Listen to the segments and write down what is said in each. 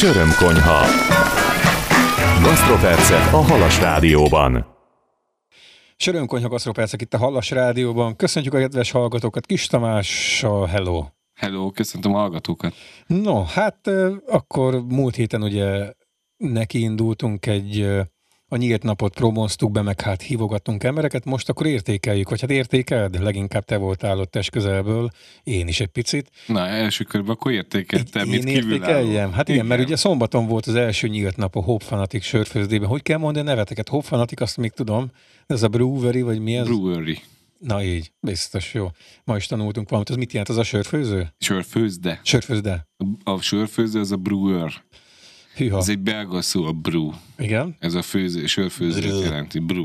Sörömkonyha. Gasztropercek a Halas Rádióban. Sörömkonyha gasztropercek itt a Halas Rádióban. Köszöntjük a kedves hallgatókat Kis Tamással. Hello! Hello, köszöntöm a hallgatókat. No, hát akkor múlt héten ugye nekiindultunk a nyílt napot promóztuk be, meg hát hívogattunk embereket, most akkor értékeljük, vagy hát értékeld? Leginkább te voltál ott test közelből, én is egy picit. Na, első körben akkor értékeltem, mint én értékeljem? Hát igen, mert ugye szombaton volt az első nyílt nap a Hop Fanatic sörfőzdében. Hogy kell mondani a neveteket? Hop Fanatic, azt még tudom. Ez a brewery, vagy mi ez? Brewery. Na így, biztos, jó. Ma is tanultunk valamit. Ez mit jelent? Az a sörfőző? Sörfőzde. Sörfőzde. A sörfőző az a brewer. Hűha. Ez egy belga szó, a brew. Igen? Ez a sörfőzőt jelenti, brew.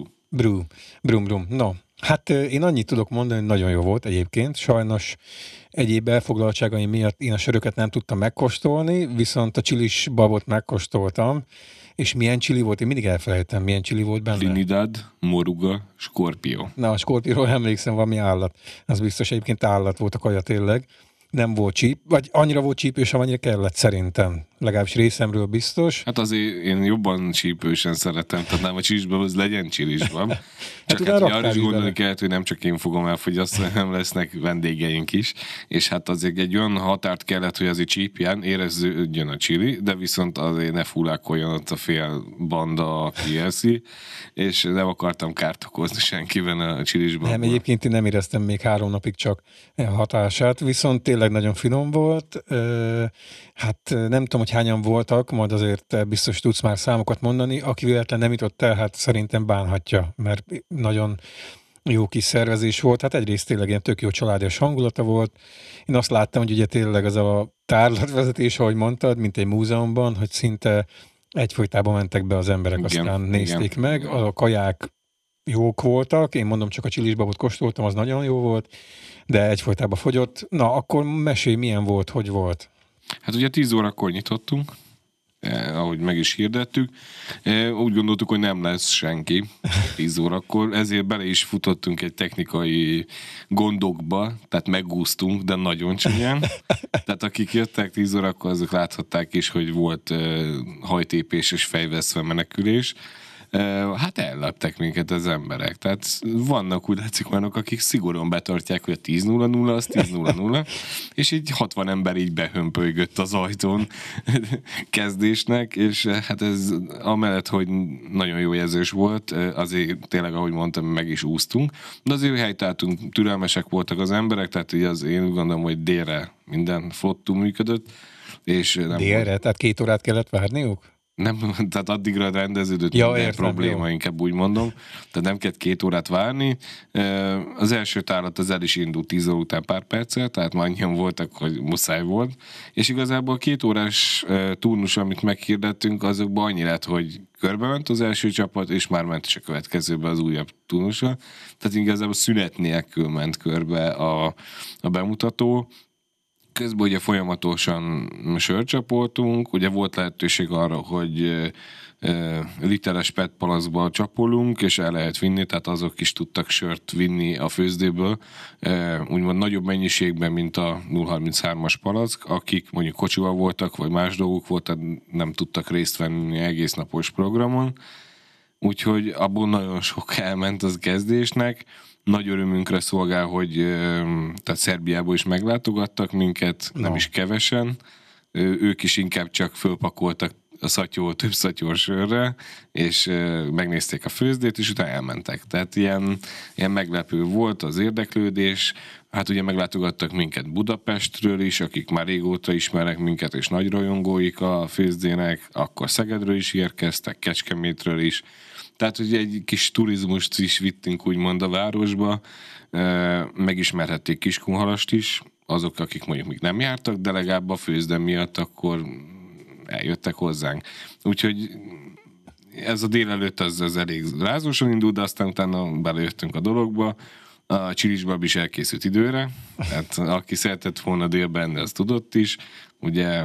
Brum. No, hát én annyit tudok mondani, hogy nagyon jó volt egyébként. Sajnos egyéb elfoglaltságaim miatt én a söröket nem tudtam megkóstolni, viszont a csilis babot megkóstoltam. És milyen csili volt? Én mindig elfelejtem, milyen csili volt benne. Trinidad, Moruga, Scorpio. Na, a Scorpióról emlékszem, valami állat. Az biztos egyébként állat volt a kaja tényleg. Nem volt csíp, vagy annyira volt csípős, amennyire kellett szerintem. Legalábbis részemről biztos. Hát azért én jobban csípősen szeretem, tehát nem a csilisbab, az legyen csilisbab. Csak hát arra is gondolni kellett, hogy nem csak én fogom elfogyasztani, hanem lesznek vendégeink is. És hát azért egy olyan határt kellett, hogy azért csípjen, érezződjön a csili, de viszont azért ne fullákoljon ott a fél banda, aki eszi, és nem akartam kárt okozni senkiben a csilisbabban. Nem, egyébként én nem éreztem még 3 napig csak hatását, viszont tényleg nagyon finom volt. Hát nem tudom, hogy hányan voltak, majd azért biztos tudsz már számokat mondani. Aki véletlen nem jutott el, hát szerintem bánhatja, mert nagyon jó kis szervezés volt. Hát egyrészt tényleg ilyen tök jó családias hangulata volt. Én azt láttam, hogy ugye tényleg az a tárlatvezetés, ahogy mondtad, mint egy múzeumban, hogy szinte egyfolytában mentek be az emberek, aztán nézték meg. A kaják jók voltak, én mondom, csak a csilisbabot kóstoltam, az nagyon jó volt, de egyfolytában fogyott. Na, akkor mesélj, milyen volt, hogy volt? Hát ugye 10 órakor nyitottunk, ahogy meg is hirdettük. Úgy gondoltuk, hogy nem lesz senki 10 órakor, ezért bele is futottunk egy technikai gondokba, tehát megúsztunk, de nagyon csúnyán. Tehát akik jöttek 10 órakor, azok láthatták is, hogy volt hajtépés és fejveszve menekülés. Hát elleptek minket az emberek. Tehát vannak úgy látszik olyanok, akik szigorúan betartják, hogy a 10:00 az 10:00, és így 60 ember így behömpölygött az ajtón kezdésnek, és hát ez amellett, hogy nagyon jó jelzős volt, azért tényleg, ahogy mondtam, meg is úsztunk, de azért helytáltunk, türelmesek voltak az emberek, tehát így én úgy gondolom, hogy délre minden flottul működött. És nem délre? Volt. Tehát 2 órát kellett várniuk? Nem, tehát addigra rendeződött minden probléma, inkább úgy mondom. Tehát nem kellett 2 órát várni. Az első tárlat az el is indult 10 óra után pár perccel, tehát már annyian voltak, hogy muszáj volt. És igazából a 2 órás turnus, amit meghirdettünk, azokban annyi lett, hogy körbement az első csapat, és már ment is a következőbe az újabb turnusra. Tehát igazából szünet nélkül ment körbe a bemutató. Közben ugye folyamatosan sörcsapoltunk, ugye volt lehetőség arra, hogy literes PET palaszba csapolunk, és el lehet vinni, tehát azok is tudtak sört vinni a főzdéből, úgymond nagyobb mennyiségben, mint a 033-as palack, akik mondjuk kocsival voltak, vagy más dolgok volt, tehát nem tudtak részt venni egész napos programon. Úgyhogy abból nagyon sok elment az kezdésnek. Nagy örömünkre szolgál, hogy tehát Szerbiából is meglátogattak minket, nem is kevesen. Ők is inkább csak fölpakoltak a több szatyor sörre, és megnézték a főzdét, és utána elmentek. Tehát ilyen meglepő volt az érdeklődés. Hát ugye meglátogattak minket Budapestről is, akik már régóta ismernek minket, és nagy rajongóik a főzdének, akkor Szegedről is érkeztek, Kecskemétről is. Tehát, hogy egy kis turizmust is vittünk úgymond a városba, megismerhették Kiskunhalast is, azok, akik mondjuk még nem jártak, de legalább a főzde miatt akkor eljöttek hozzánk. Úgyhogy ez a délelőtt az elég rázósan indult, de aztán utána belejöttünk a dologba. A csilisbab is elkészült időre, tehát aki szeretett volna délben, az tudott is. Ugye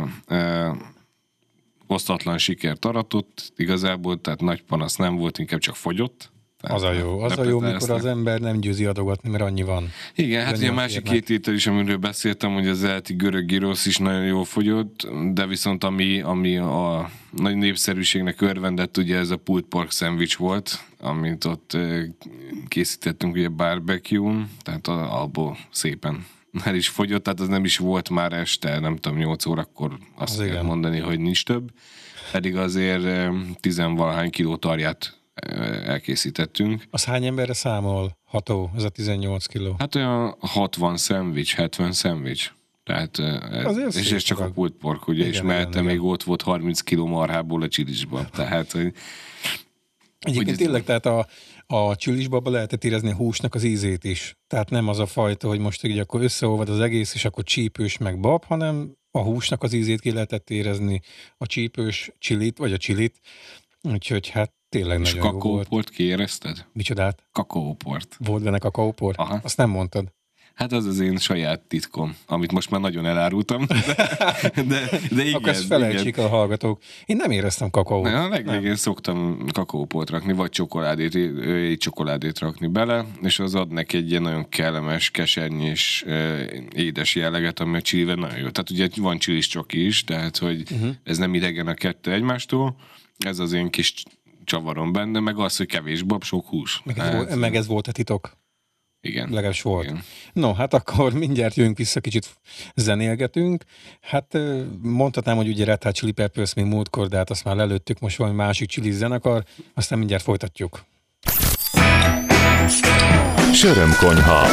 osztatlan sikert aratott igazából, tehát nagy panasz nem volt, inkább csak fogyott. Az a jó, mikor az ember nem győzi adogatni, mert annyi van. Igen, hát ugye a másik két étel is, amiről beszéltem, hogy az eredeti görög gyrosz is nagyon jól fogyott, de viszont ami a nagy népszerűségnek örvendett, ugye ez a pulled pork szendvics volt, amit ott készítettünk ugye barbecue-n, tehát abból szépen el is fogyott, tehát az nem is volt már este, nem tudom, 8 órakor azt kell mondani, hogy nincs több, pedig azért 10-valahány kiló tarját elkészítettünk. Az hány emberre számolható ez a 18 kiló? Hát olyan 60 szendvics, 70 szendvics. Tehát, és ez csak a pulled pork, ugye, igen, és mellette még ott volt 30 kiló marhából a csilisban. Tehát, hogy egyébként tényleg, tehát a csilisbabban lehetett érezni a húsnak az ízét is. Tehát nem az a fajta, hogy most így akkor összeolvad az egész, és akkor csípős meg bab, hanem a húsnak az ízét ki lehetett érezni, a csípős csilit, vagy a csilit. Úgyhogy hát tényleg és nagyon jó volt. És kakaóport kiérezted? Micsodát? Kakaóport. Volt benne kakaóport? Aha. Azt nem mondtad. Hát az én saját titkom, amit most már nagyon elárultam. De igen. Akkor ezt felejtsék a hallgatók. Én nem éreztem kakaót. A legvégén szoktam kakaóport rakni, vagy csokoládét rakni bele, és az ad neki egy ilyen nagyon kellemes, kesernyés, édes jelleget, ami a csilivel nagyon jó. Tehát ugye van csilis csoki is, tehát hogy ez nem idegen a kettő egymástól. Ez az én kis csavarom benne, meg az, hogy kevés bab, sok hús. Meg ez volt a titok. Igen. Legalábbis volt. Igen. No, hát akkor mindjárt jövünk vissza, kicsit zenélgetünk. Hát mondhatnám, hogy ugye Red Hot Chili Peppers, mint múltkor, de hát azt már lelőttük, most valami másik chili zenekar, aztán mindjárt folytatjuk. Sörömkonyha.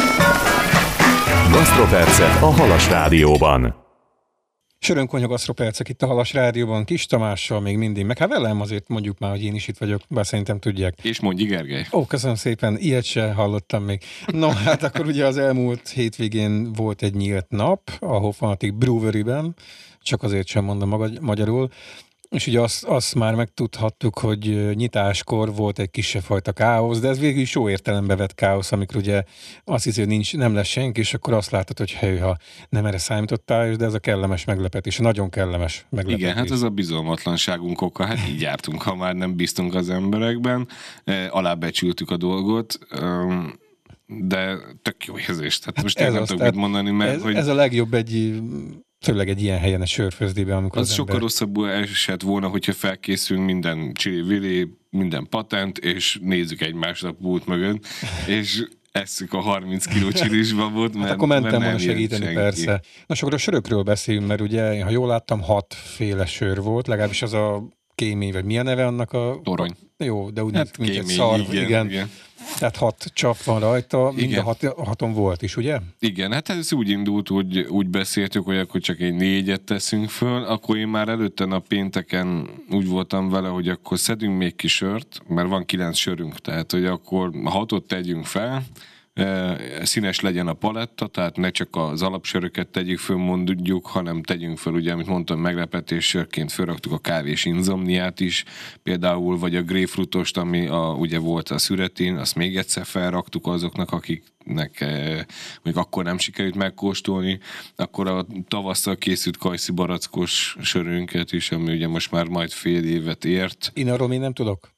Gasztropercek a Halas Rádióban. Sörömkonyha gasztropercek itt a Halas Rádióban, Kis Tamással még mindig, meg hát velem azért mondjuk már, hogy én is itt vagyok, bár szerintem tudják. És mondj, Gergely. Ó, köszönöm szépen, ilyet se hallottam még. No, hát akkor ugye az elmúlt hétvégén volt egy nyílt nap a Hofanatic Brewery-ben, csak azért sem mondom magyarul, és ugye azt már megtudhattuk, hogy nyitáskor volt egy kisebb fajta káosz, de ez végül is jó értelembe vett káosz, amikor ugye azt hiszi, hogy nem lesz senki, és akkor azt látod, hogy hőha, nem erre számítottál, de ez a kellemes meglepetés, a nagyon kellemes meglepetés. Igen, hát ez a bizalmatlanságunk oka, hát így jártunk, ha már nem bíztunk az emberekben, alábecsültük a dolgot, de tök jó érzés. Tehát most én nem tudok mit mondani, mert ez a legjobb főleg egy ilyen helyen, egy sörfőzdében, amikor az sokkal rosszabbul esett volna, hogyha felkészülünk minden csili-vili, minden patent, és nézzük egymást a pult mögön, és esszük a 30 kiló csilisbabot, mert, hát akkor mentem volna segíteni, senki. Persze. Na, akkor a sörökről beszéljünk, mert ugye, ha jól láttam, 6 féle sör volt, legalábbis az a kémény, vagy mi a neve annak a... Torony. Jó, de úgy hát mint egy szarv, igen. Tehát 6 csap van rajta, mind a 6-on volt is, ugye? Igen, hát ez úgy indult, hogy úgy beszéltük, hogy akkor csak egy 4-et teszünk föl, akkor én már előtte a pénteken úgy voltam vele, hogy akkor szedünk még kis sört, mert van 9 sörünk, tehát hogy akkor 6-ot tegyünk fel, színes legyen a paletta, tehát ne csak az alapsöröket tegyük föl, mondjuk, hanem tegyünk föl, ugye, amit mondtam, meglepetés sörként fölraktuk a kávés inzomniát is, például, vagy a grapefruitost, ami ugye volt a szüretin, azt még egyszer felraktuk azoknak, akiknek még akkor nem sikerült megkóstolni, akkor a tavasszal készült kajszi barackos sörünket is, ami ugye most már majd fél évet ért. Én arról még nem tudok.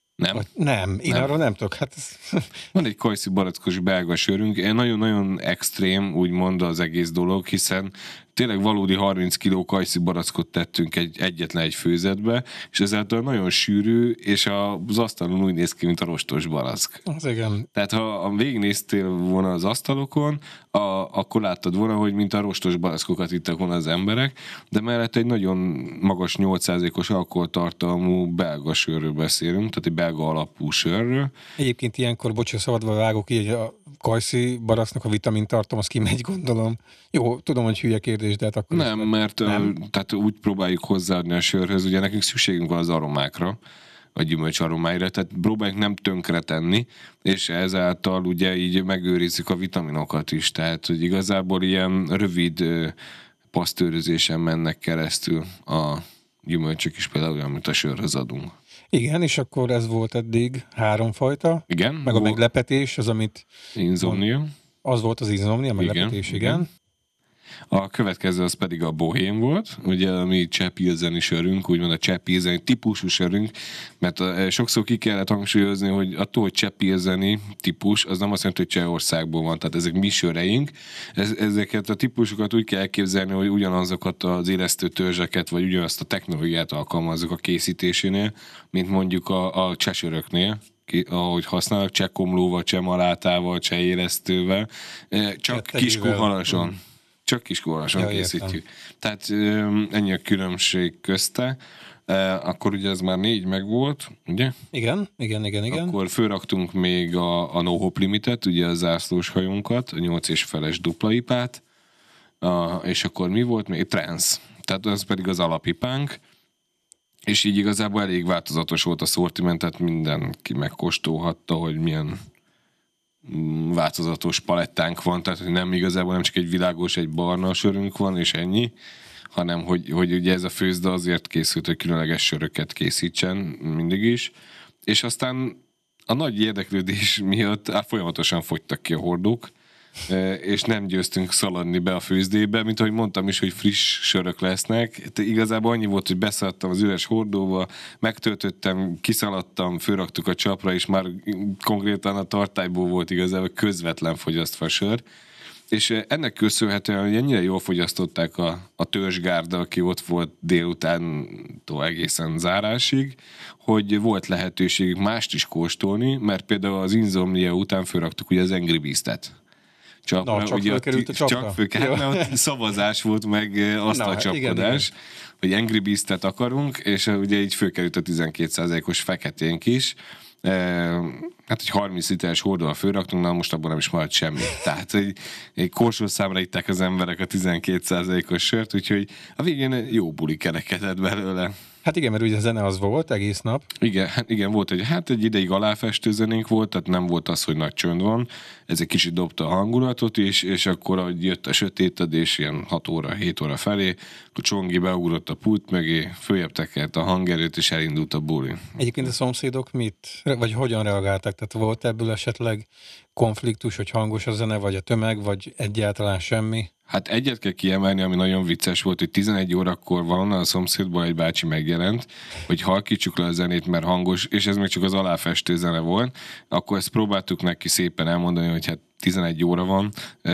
Nem? Én arról nem tudok. Hát van egy kajszi barackos belga sörünk, nagyon-nagyon extrém, úgymond az egész dolog, hiszen tényleg valódi 30 kiló kajszi barackot tettünk egyetlen egy főzetbe, és ezáltal nagyon sűrű, és az asztalon úgy néz ki, mint a rostos barack. Az igen. Tehát ha végignéztél volna az asztalokon, akkor láttad volna, hogy mint a rostos barackokat ittak volna az emberek, de mellett egy nagyon magas 8%-os alkoholtartalmú belga sörről beszélünk, tehát egy belga alapú sörről. Egyébként ilyenkor, szabadba vágok, így a kajszi baracknak a vitamintartalom, az kimegy, gondolom. Jó, tudom, hogy hülye kérdés, de hát akkor... Nem, mert tehát úgy próbáljuk hozzáadni a sörhöz, ugye nekünk szükségünk van az aromákra, a gyümölcs aromáira, tehát próbáljuk nem tönkre tenni, és ezáltal ugye így megőrizzük a vitaminokat is, tehát hogy igazából ilyen rövid pasztőrözésen mennek keresztül a gyümölcsök is, például olyan, mint a sörhöz adunk. Igen, és akkor ez volt eddig 3 fajta. Igen. Meg a meglepetés, az, amit... Inzomnia. Az volt az inzomnia, a meglepetés, igen. A következő az pedig a Bohém volt, ugye a mi cseppilzeni sörünk, úgymond a cseppilzeni típusú sörünk, mert sokszor ki kellett hangsúlyozni, hogy attól, hogy cseppilzeni típus, az nem azt jelenti, hogy Csehországból van, tehát ezek mi söreink. Ezeket a típusokat úgy kell elképzelni, hogy ugyanazokat az élesztő törzseket, vagy ugyanazt a technológiát alkalmazzuk a készítésénél, mint mondjuk a csesöröknél, ahogy használnak, csekomlóval, csemalátával, élesztővel, csak kiskuhalason. Csak kiskuhalason készítjük. Értem. Tehát ennyi a különbség közte. Akkor ugye ez már 4 megvolt, ugye? Igen. Akkor fölraktunk még a No Hop Limitet, ugye a zászlós hajunkat, a 8,5-es dupla ipát, és akkor mi volt még? Trance. Tehát az pedig az alapipánk, és így igazából elég változatos volt a szortiment, tehát mindenki megkóstolhatta, hogy milyen változatos palettánk van, tehát hogy nem csak egy világos, egy barna sörünk van, és ennyi, hanem hogy ugye ez a főzde azért készült, hogy különleges söröket készítsen mindig is, és aztán a nagy érdeklődés miatt folyamatosan fogytak ki a hordók, és nem győztünk szaladni be a főzdébe, mint ahogy mondtam is, hogy friss sörök lesznek. De igazából annyi volt, hogy beszaladtam az üres hordóba, megtöltöttem, kiszaladtam, fölraktuk a csapra, és már konkrétan a tartályból volt igazából közvetlen fogyasztva sör. És ennek köszönhetően, hogy ennyire jól fogyasztották a törzsgárda, aki ott volt délutántól egészen zárásig, hogy volt lehetőségük mást is kóstolni, mert például az Insomnia után fölraktuk ugye az Angry Beast-et. Csak fölkerült a csapra? Csak szavazás volt, meg asztalcsapkodás, hogy Angry Beast-et akarunk, és ugye így fölkerült a 12%-os feketénk is. Hát, hogy 30 literes hordóval fölraktunk, na most abban nem is maradt semmi. Tehát egy korsószámra itták az emberek a 12%-os sört, úgyhogy a végén jó buli kerekedett belőle. Hát igen, mert ugye a zene az volt egész nap. Igen, volt egy ideig aláfestő zenénk volt, tehát nem volt az, hogy nagy csönd van. Ez egy kicsit dobta a hangulatot is, és akkor, ahogy jött a sötétedés, ilyen 6 óra, 7 óra felé, a Csongi beugrott a pult mögé, följebb tekert a hangerőt, és elindult a buli. Egyébként a szomszédok vagy hogyan reagáltak? Tehát volt ebből esetleg konfliktus, hogy hangos a zene, vagy a tömeg, vagy egyáltalán semmi? Hát egyet kell kiemelni, ami nagyon vicces volt, hogy 11 órakor van a szomszédban egy bácsi megjelent, hogy halkítsuk le a zenét, mert hangos, és ez még csak az aláfestő zene volt. Akkor ezt próbáltuk neki szépen elmondani, hogy hát 11 óra van,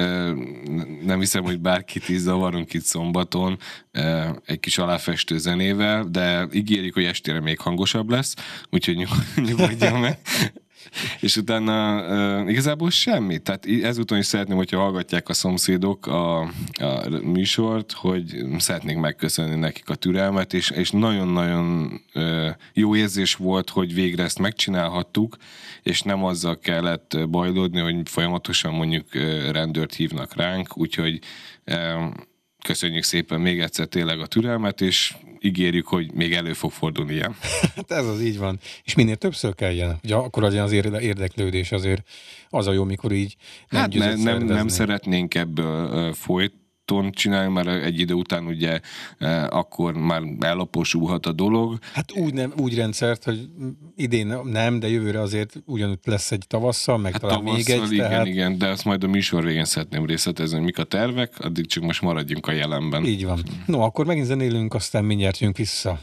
nem hiszem, hogy bárkit is zavarunk itt szombaton egy kis aláfestő zenével, de ígérjük, hogy estére még hangosabb lesz, úgyhogy nyugodjon meg. És utána igazából semmi. Tehát ezúton is szeretném, hogyha hallgatják a szomszédok a műsort, hogy szeretnék megköszönni nekik a türelmet, és nagyon-nagyon jó érzés volt, hogy végre ezt megcsinálhattuk, és nem azzal kellett bajlódni, hogy folyamatosan mondjuk rendőrt hívnak ránk, úgyhogy köszönjük szépen még egyszer tényleg a türelmet, és ígérjük, hogy még elő fog fordulni ilyen. Hát ez az így van. És minél többször kelljen. Ugye akkor legyen az érdeklődés azért az a jó, mikor így nem szeretnénk ebből folyton csinálni, mert egy idő után ugye akkor már ellaposulhat a dolog. Hát úgy rendszert, hogy idén nem, de jövőre azért ugyanúgy lesz egy tavasszal, meg hát talán tavasszal, még egy. Igen, de azt majd a műsor végén szeretném részletezni, hogy mik a tervek, addig csak most maradjunk a jelenben. Így van. No, akkor megint zenélünk, aztán mindjárt jönk vissza.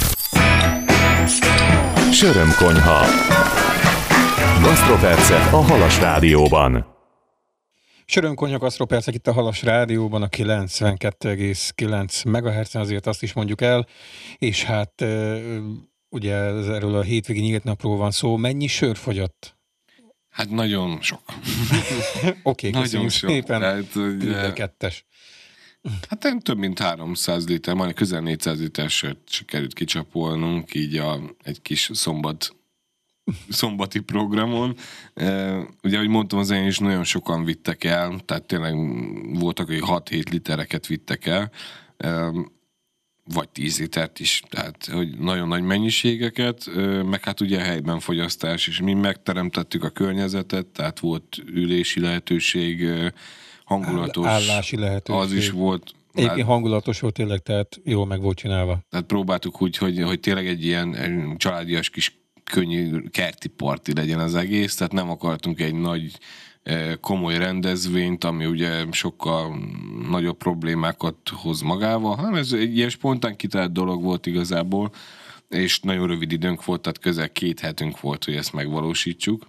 Sörömkonyha. Gasztropercek a Halas Rádióban. Sörömkonyha, gasztropercek itt a Halas Rádióban, a 92,9 MHz-en, azért azt is mondjuk el, és hát ugye erről a hétvégi nyílt napról van szó. Mennyi sör fogyott? Hát nagyon sok. Oké, nagyon sok. Szépen. Tehát, ugye, kettes. Hát nem több mint 300 liter, majd közel 400 liter sört sikerült kicsapolnunk, így egy kis szombati programon. Ugye, ahogy mondtam, az én is nagyon sokan vittek el, tehát tényleg voltak, hogy 6-7 litereket vittek el, vagy 10 litert is, tehát hogy nagyon nagy mennyiségeket, meg hát ugye helyben fogyasztás, és mi megteremtettük a környezetet, tehát volt ülési lehetőség, hangulatos. Állási lehetőség. Az is volt. Egyébként hangulatos volt tényleg, tehát jól meg volt csinálva. Tehát próbáltuk úgy, hogy tényleg egy ilyen családias kis könnyű kerti parti legyen az egész, tehát nem akartunk egy nagy komoly rendezvényt, ami ugye sokkal nagyobb problémákat hoz magával, hanem ez egy ilyen spontán kitalált dolog volt igazából, és nagyon rövid időnk volt, tehát közel 2 hetünk volt, hogy ezt megvalósítsuk.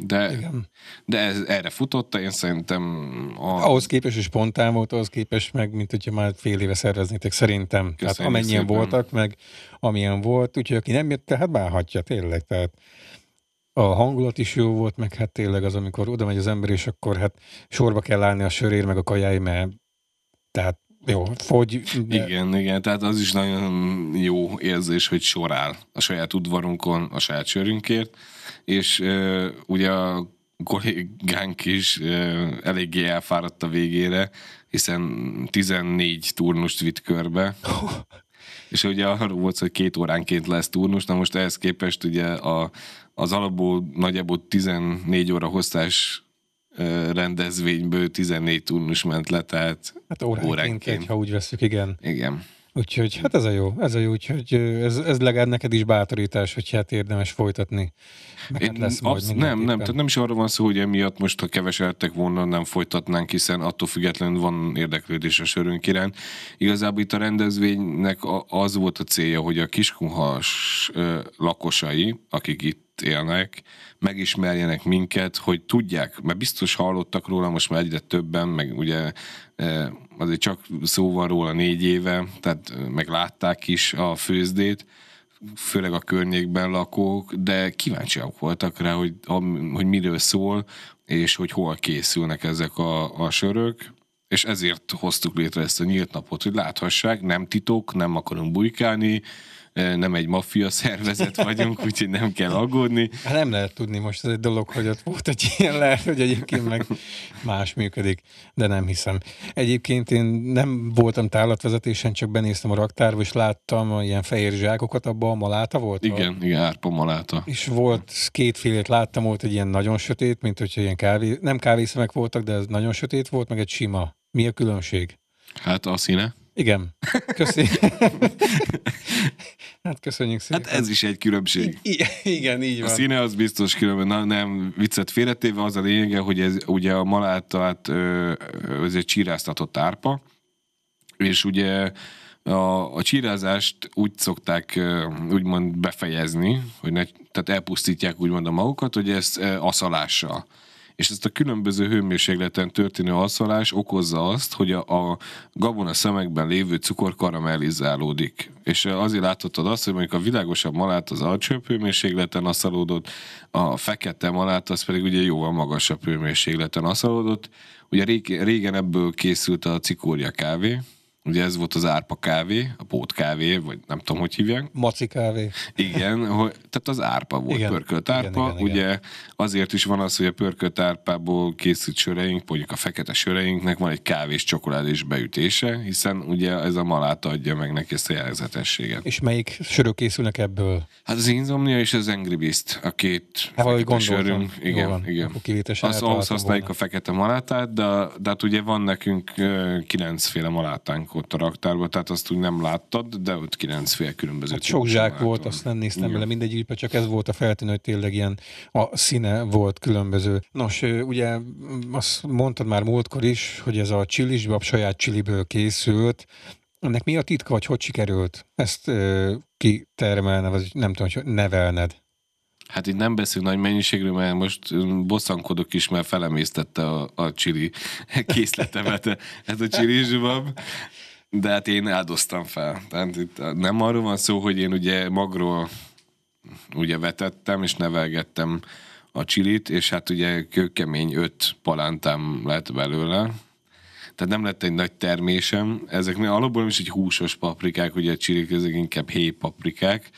De ez erre futotta, én szerintem... Ahhoz képest is spontán volt, ahhoz képest meg, mint hogyha már fél éve szerveznétek, szerintem. Tehát amennyien voltak, meg amilyen volt, úgyhogy aki nem jött, hát bánhatja tényleg. Tehát a hangulat is jó volt, meg hát tényleg az, amikor oda megy az ember, és akkor hát sorba kell állni a sörér, meg a kajáj, mert tehát jó, fogy. De... Igen, tehát az is nagyon jó érzés, hogy sor áll a saját udvarunkon, a saját sörünkért, és ugye a kollégánk is eléggé elfáradt a végére, hiszen 14 turnust vitt körbe, és ugye arról volt, hogy 2 óránként lesz turnus, na most ehhez képest ugye az alapból nagyjából 14 óra hosszás rendezvényből 14 turnus ment le, tehát hát óránként. Ha úgy veszük, igen. Igen. Úgyhogy hát ez a jó, úgyhogy ez legalább neked is bátorítás, hogy hát érdemes folytatni. Hát lesz majd nem, tehát nem is arra van szó, hogy emiatt most, ha keveseltek volna, nem folytatnánk, hiszen attól függetlenül van érdeklődés a sörünk iránt. Igazából itt a rendezvénynek az volt a célja, hogy a Kiskunhalas lakosai, akik itt élnek, megismerjenek minket, hogy tudják, mert biztos hallottak róla, most már egyre többen, meg ugye azért csak szó van róla 4 éve, tehát meg látták is a főzdét, főleg a környékben lakók, de kíváncsiak voltak rá, hogy miről szól, és hogy hol készülnek ezek a sörök, és ezért hoztuk létre ezt a nyílt napot, hogy láthassák, nem titok, nem akarunk bujkálni, nem egy maffia szervezet vagyunk, úgyhogy nem kell aggódni. Hát nem lehet tudni most, ez egy dolog, hogy ott volt egy ilyen, lehet, hogy egyébként meg más működik, de nem hiszem. Egyébként én nem voltam tárlatvezetésen, csak benéztem a raktárba, és láttam ilyen fehér zsákokat, abban a maláta volt? Igen, árpa maláta. És volt 2 félét láttam, volt egy ilyen nagyon sötét, mint hogyha ilyen nem kávészemek voltak, de ez nagyon sötét volt, meg egy sima. Mi a különbség? Hát a színe. Igen. Hát köszönjük szépen. Hát ez is egy különbség. Igen, így van. A színe az biztos különböző. Nem viccet félretéve, az a lényege, hogy ez ugye a malátát, ez egy csíráztatott árpa, és ugye a csírázást úgy szokták úgymond befejezni, hogy tehát elpusztítják úgymond a magukat, hogy ezt aszalással. És ezt a különböző hőmérsékleten történő asszalás okozza azt, hogy a gabona szemekben lévő cukor karamellizálódik. És azért láthatod azt, hogy mondjuk a világosabb malát az alacsonyabb hőmérsékleten asszalódott, a fekete malát az pedig ugye jóval magasabb hőmérsékleten asszalódott. Ugye régen ebből készült a cikória kávé, ugye ez volt az árpa kávé, a pót kávé, vagy nem tudom, hogy hívják. Maci kávé. Igen, tehát az árpa volt, igen, pörkölt árpa. Igen. Ugye azért is van az, hogy a pörkölt árpából készült söreink, mondjuk a fekete söreinknek van egy kávés csokoládés beütése, hiszen ugye ez a maláta adja meg neki ezt a jellegzetességet. És melyik sörök készülnek ebből? Hát az Insomnia és az Angry Beast, a 2 fekete sörünk. Igen. Ahhoz használjuk a fekete malátát, de hát ugye van nekünk 9 féle malátánk ott a raktárban, tehát azt úgy nem láttad, de ott 9 féle különböző. Hát sok zsák volt, azt nem néztem bele mindegyikbe, csak ez volt a feltűnő, hogy tényleg ilyen a színe volt különböző. Nos, ugye azt mondtad már múltkor is, hogy ez a csilisbab saját csiliből készült. Ennek mi a titka, vagy hogy sikerült ezt kitermelne, vagy nem tudom, hogy nevelned? Hát itt nem beszélünk nagy mennyiségről, mert most bosszankodok is, mert felemésztette a csili készletemet, ez a csilisbab. De hát én áldoztam fel. Tehát itt nem arról van szó, hogy én ugye magról ugye vetettem, és nevelgettem a csilit, és hát ugye kőkemény 5 palántám lett belőle. Tehát nem lett egy nagy termésem. Ezeknél alapból is egy húsos paprikák, ugye a csilik, ezek inkább héj paprikák.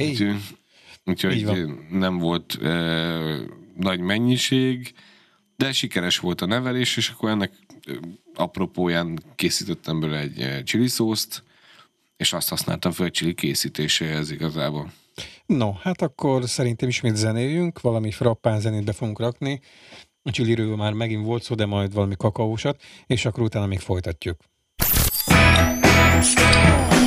Úgyhogy nem volt nagy mennyiség, de sikeres volt a nevelés, és akkor ennek apropóján készítettem belőle egy csiliszószt, és azt használtam fel a csili készítéséhez igazából. No, hát akkor szerintem ismét zenéljünk, valami frappán zenét be fogunk rakni. A csiliről már megint volt szó, de majd valami kakaósat, és akkor utána még folytatjuk.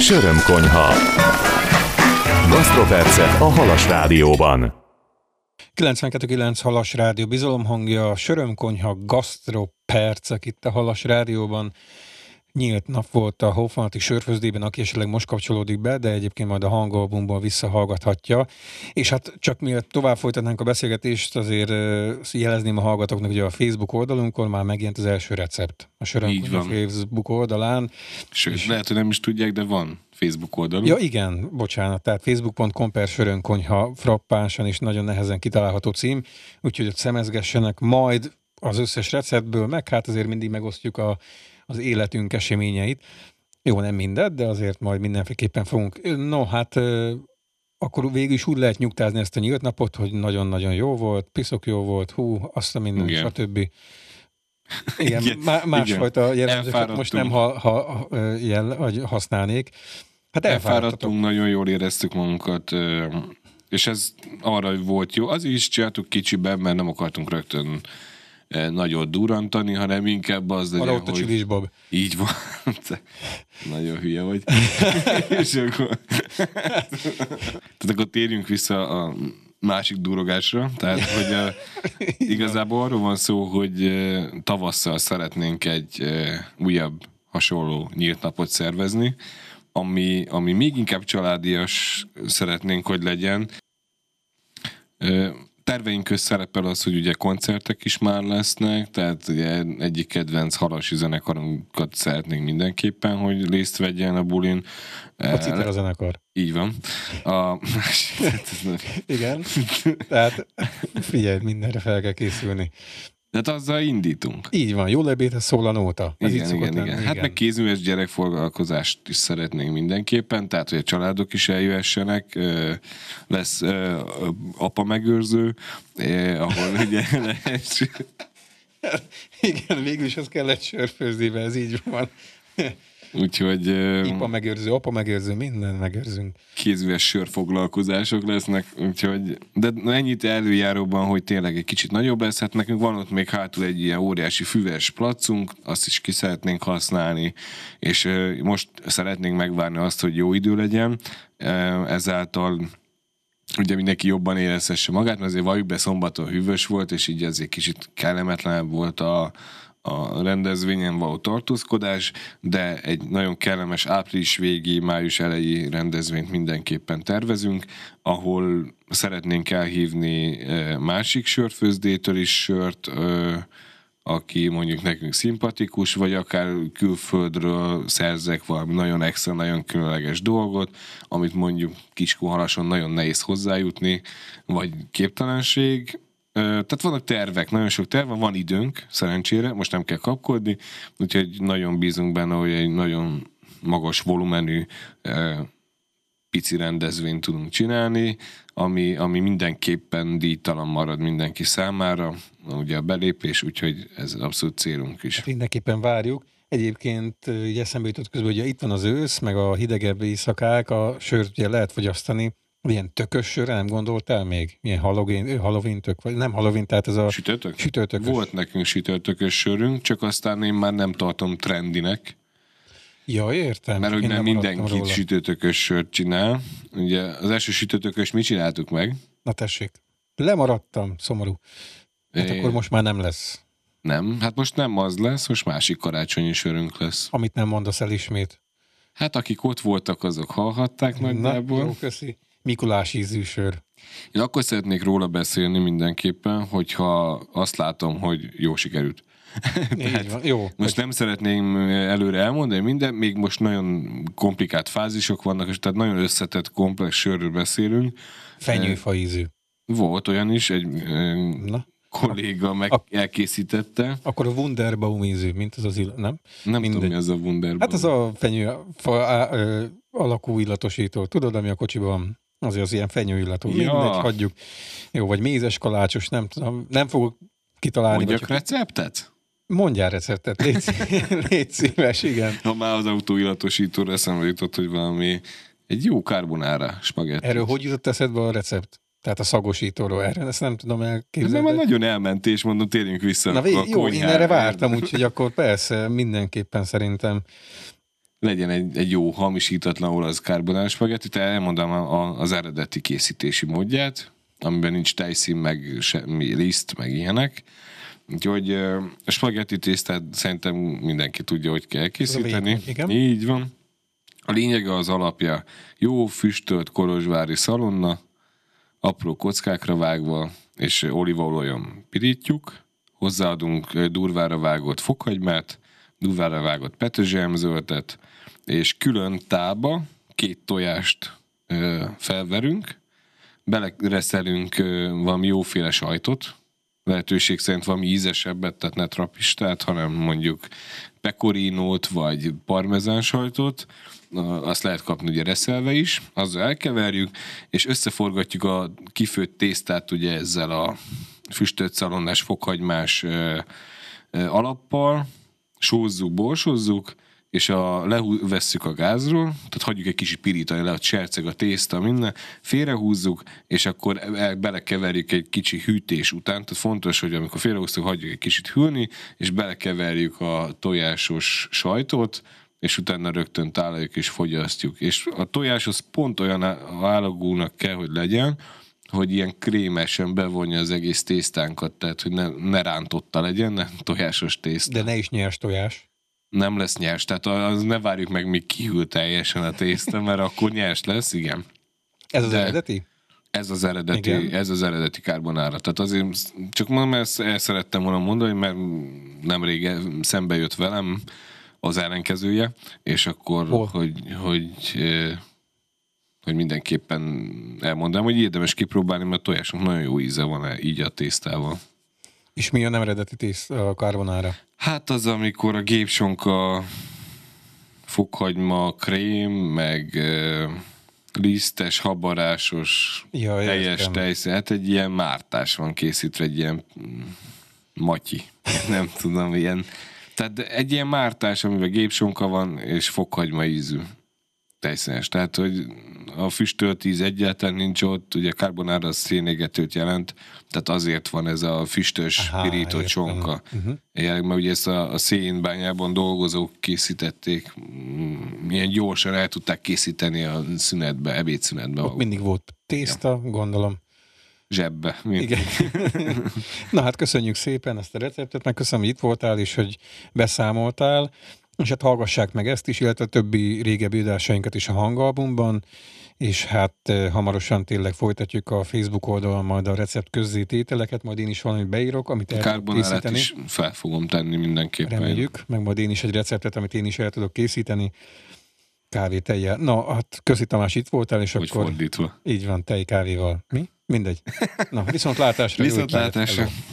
Sörömkonyha. Gasztropercet a Halas Rádióban. 92.9 Halas Rádió bizalomhangja, Sörömkonyha gasztropercek itt a Halas Rádióban. Nyílt nap volt a Hófalati Sörfőzdében, aki esetleg most kapcsolódik be, de egyébként majd a hangalbumból visszahallgathatja. És hát csak mielőtt tovább folytatnánk a beszélgetést, azért jelezném a hallgatóknak, hogy a Facebook oldalunkon már megjelent az első recept. A Sörömkonyha Facebook oldalán. Sőt, lehet, hogy nem is tudják, de van Facebook oldalunk. Ja igen, bocsánat, tehát facebook.com/Sörömkonyha frappánsan is nagyon nehezen kitalálható cím, úgyhogy ott szemezgessenek, majd az összes receptből, meg hát azért mindig megosztjuk az életünk eseményeit. Jó, nem mindet, de azért majd mindenféleképpen fogunk. No, hát akkor végül is úgy lehet nyugtázni ezt a nyílt napot, hogy nagyon-nagyon jó volt, piszok jó volt, azt a minden, stb. Igen, másfajta jellemzőket most nem használnék. Hát elfáradtunk, nagyon jól éreztük magunkat, és ez arra volt jó. Azért is csináltuk kicsiben, mert nem akartunk rögtön nagyot durrantani, hanem inkább az legyen, hogy... a csilisbab. Így van. Nagyon hülye vagy. És akkor... Tehát akkor térjünk vissza a másik durogásra. Tehát, hogy igazából arról van szó, hogy tavasszal szeretnénk egy újabb hasonló nyílt napot szervezni, ami még inkább családias szeretnénk, hogy legyen. Terveink közt szerepel az, hogy ugye koncertek is már lesznek, tehát ugye egyik kedvenc halasi zenekarunkat szeretnénk mindenképpen, hogy részt vegyen a bulin. A Citra zenekar. Így van. Igen, tehát figyelj, mindenre fel kell készülni. Tehát azzal indítunk. Így van, jó lebétre szól a nóta. Igen. Hát meg kézműves gyerekfoglalkozást is szeretnénk mindenképpen, tehát hogy a családok is eljöhessenek, lesz apa megőrző, ahol ugye lehet... Igen, végül is az kell egy sörfőzdébe, ez így van. Úgyhogy... Ipa megőrző, apa megőrző, minden megőrzünk. Kézműves sörfoglalkozások lesznek, úgyhogy... De ennyit előjáróban, hogy tényleg egy kicsit nagyobb lesz, hát nekünk van ott még hátul egy ilyen óriási füves placunk, azt is ki szeretnénk használni, és most szeretnénk megvárni azt, hogy jó idő legyen, ezáltal ugye mindenki jobban érezhesse magát, mert azért valljuk be, szombaton hűvös volt, és így azért kicsit kellemetlenebb volt a rendezvényen való tartózkodás, de egy nagyon kellemes április végi, május eleji rendezvényt mindenképpen tervezünk, ahol szeretnénk elhívni másik sörfőzdétől is sört, aki mondjuk nekünk szimpatikus, vagy akár külföldről szerzek valami nagyon extra, nagyon különleges dolgot, amit mondjuk Kiskunhalason nagyon nehéz hozzájutni, vagy képtelenség. Tehát vannak tervek, nagyon sok terv van időnk, szerencsére, most nem kell kapkodni, úgyhogy nagyon bízunk benne, hogy egy nagyon magas volumenű pici rendezvényt tudunk csinálni, ami mindenképpen díjtalan marad mindenki számára, ugye a belépés, úgyhogy ez abszolút célunk is. Hát mindenképpen várjuk. Egyébként eszembe jutott közben, hogy itt van az ősz, meg a hidegebb éjszakák, a sört ugye lehet fogyasztani. Ilyen tökös sörre nem gondoltál még? Ilyen Halloween tök, vagy nem Halloween, tehát ez a... Sütőtökös. Volt nekünk sütőtökös sörünk, csak aztán én már nem tartom trendinek. Ja, értem. Mert hogy nem mindenki sütőtökös sört csinál. Ugye az első sütőtökös mi csináltuk meg? Na tessék. Lemaradtam, szomorú. Hát akkor most már nem lesz. Nem, hát most nem az lesz, most másik karácsonyi sörünk lesz. Amit nem mondasz el ismét. Hát akik ott voltak, azok hallhatták nagyjából. Na, jó, köszi. Mikulás ízű sör. Én akkor szeretnék róla beszélni mindenképpen, hogyha azt látom, hogy jó sikerült. Jó. Most nem szeretném előre elmondani minden, még most nagyon komplikált fázisok vannak, és tehát nagyon összetett, komplex sörről beszélünk. Fenyőfa ízű. Volt olyan is, egy kolléga elkészítette. Akkor a Wunderbaum ízű, mint az nem? Nem tudom, mi az a Wunderbaum. Hát az a fenyőfa alakú illatosító. Tudod, ami a kocsiban van? Azért az ilyen fenyőillatú. Ja. Mindegy, hagyjuk. Jó, vagy mézes kalácsos, nem tudom. Nem fogok kitalálni. Mondjak receptet? Mondjál receptet, légy szíves, igen. Ha már az autóillatosítóra eszembe jutott, hogy valami egy jó carbonara spagetti. Erről hogy jutott eszedbe a recept? Tehát a szagosítóról. Erről ezt nem tudom elképzelni. Ez már nagyon elment, és mondom, térjünk vissza. Na, jó, én erre vártam, úgyhogy akkor persze, mindenképpen szerintem. Legyen egy jó hamisítatlan olasz carbonara spagetti, tehát elmondom az eredeti készítési módját. amiben nincs tejszín, meg semmi liszt, meg ilyenek. Úgyhogy a spagetti tésztát szerintem mindenki tudja, hogy kell készíteni. Így van. A lényege az alapja. Jó füstölt kolozsvári szalonna, apró kockákra vágva, és olívaolajon pirítjuk. Hozzáadunk durvára vágott fokhagymát, durvára vágott petrezselyemzöldet, és külön tába 2 tojást felverünk, belereszelünk valami jóféle sajtot, lehetőség szerint valami ízesebbet, tehát ne trapistát, hanem mondjuk pecorinót, vagy parmezán sajtot, azt lehet kapni ugye reszelve is, azzal elkeverjük, és összeforgatjuk a kifőtt tésztát ugye ezzel a füstölt szalonnás fokhagymás alappal, sózzuk, borsozzuk, és levesszük a gázról, tehát hagyjuk egy kicsit pirítani le, hogy cserceg a tészta, minden, félrehúzzuk, és akkor belekeverjük egy kicsi hűtés után, tehát fontos, hogy amikor félrehúztuk, hagyjuk egy kicsit hűlni, és belekeverjük a tojásos sajtot, és utána rögtön tálaljuk és fogyasztjuk. És a tojás az pont olyan állagúnak kell, hogy legyen, hogy ilyen krémesen bevonja az egész tésztánkat, tehát hogy ne rántotta legyen, ne tojásos tészta. De ne is nyers tojás. Nem lesz nyers, tehát az ne várjuk meg, míg kihűl teljesen a tészta, mert akkor nyers lesz, igen. Ez az eredeti? Ez az eredeti carbonara. Tehát azért csak mondom, ezt el szerettem volna mondani, mert nemrég szembe jött velem az ellenkezője, és akkor, hogy mindenképpen elmondanám, hogy érdemes kipróbálni, mert tojásnak nagyon jó íze van így a tésztával. És mi a nem eredeti a carbonara? Hát az, amikor a gépsonka, fokhagyma, krém, meg lisztes, habarásos, teljes tejszín, hát egy ilyen mártás van készítve, egy ilyen matyi, nem tudom, ilyen. Tehát egy ilyen mártás, amiben gépsonka van, és fokhagyma ízű tejszínes. Tehát, hogy a füstölt íz egyáltalán nincs ott, ugye a carbonara az szénégetőt jelent, tehát azért van ez a füstös, pirított csonka. Mert ugye ezt a szénbányában dolgozók készítették, milyen gyorsan el tudták készíteni a szünetbe, ebédszünetbe. Ott mindig volt tészta, gondolom. Zsebbe. Igen. Na hát köszönjük szépen ezt a receptet, meg köszönöm, hogy itt voltál, és hogy beszámoltál. És hát hallgassák meg ezt is, illetve a többi régebbi adásainkat is a Hangalbumban, és hát hamarosan tényleg folytatjuk a Facebook oldalon majd a recept közzétételeket, majd én is valamit beírok, amit el tudok készíteni. Is fel fogom tenni mindenképpen. Reméljük, meg majd én is egy receptet, amit én is el tudok készíteni, kávé-tejjel. Na, hát köszi Tamás, itt voltál, és hogy akkor... fordítva. Így van, tej kávéval. Mi? Mindegy. Na, viszontlátásra. Viszontlátásra.